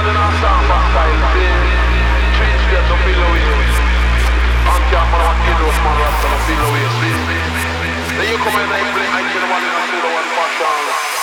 in our sound style, change them to feel away. On camera, what you do, man, rasta, to feel away. Then you come in and play, I can one in a pseudo one fashion.